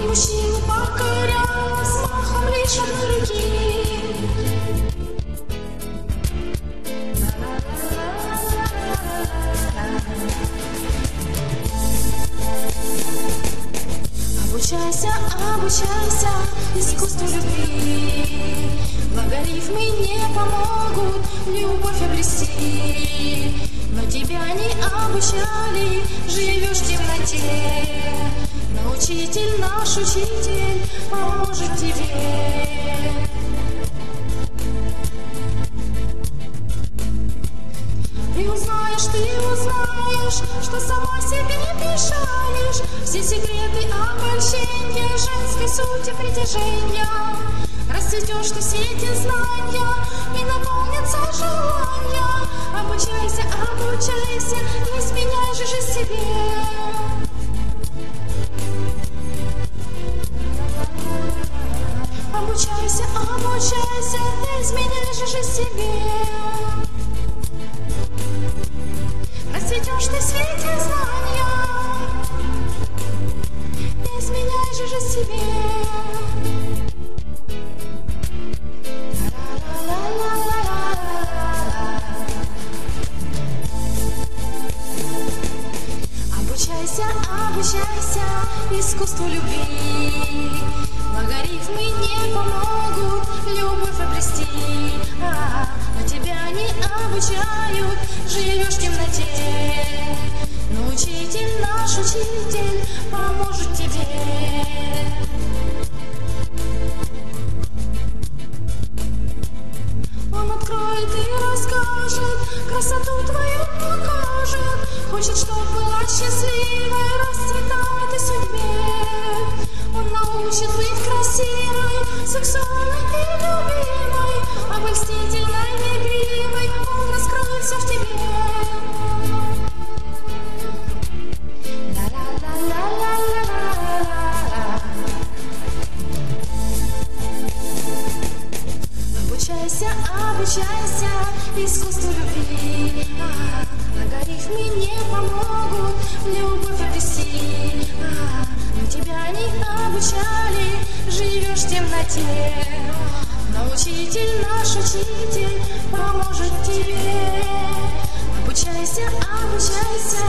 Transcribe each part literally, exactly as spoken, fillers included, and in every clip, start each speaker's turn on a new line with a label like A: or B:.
A: мужчину покорял взмахом лишь одной руки. Обучайся, обучайся искусству любви. Логарифмы не помогут любовь обрести, но тебя не обучали, живешь в темноте. Но учитель, наш учитель, поможет тебе. Ты узнаешь, ты узнаешь, что сама себе не мешаешь. Все секреты обольщения, женской сути притяжения. Расцветешь ты в свете знания и наполнится желания. Обучайся, обучайся, не изменяй же жизнь себе. Обучайся, обучайся, не изменяй же жизнь себе. Расцветешь ты в свете знания, не изменяй же жизнь себе. Обучайся, обучайся искусству любви. Логарифмы не помогут любовь обрести, а, но тебя не обучают, живешь в темноте. Но учитель, наш учитель, поможет тебе. Он откроет и расскажет, красоту твою покажет. Хочет, чтоб была счастливой, расцветала ты судьбе. Он научит быть красивой, сексуальной и любимой, обольстительной, игривой. Он раскроет все в тебе. Обучайся, обучайся искусству любви. А, логарифмы не помогут любовь обрести, а, но тебя не обучали, живешь в темноте. Но учитель, наш учитель, поможет тебе. Обучайся, обучайся.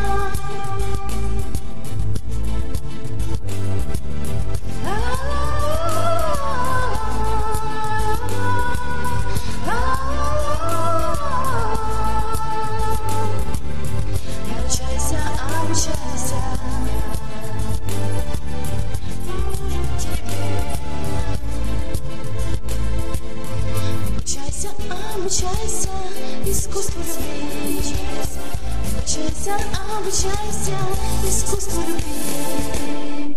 A: Обучайся искусству любви. Обучайся, обучайся искусству любви.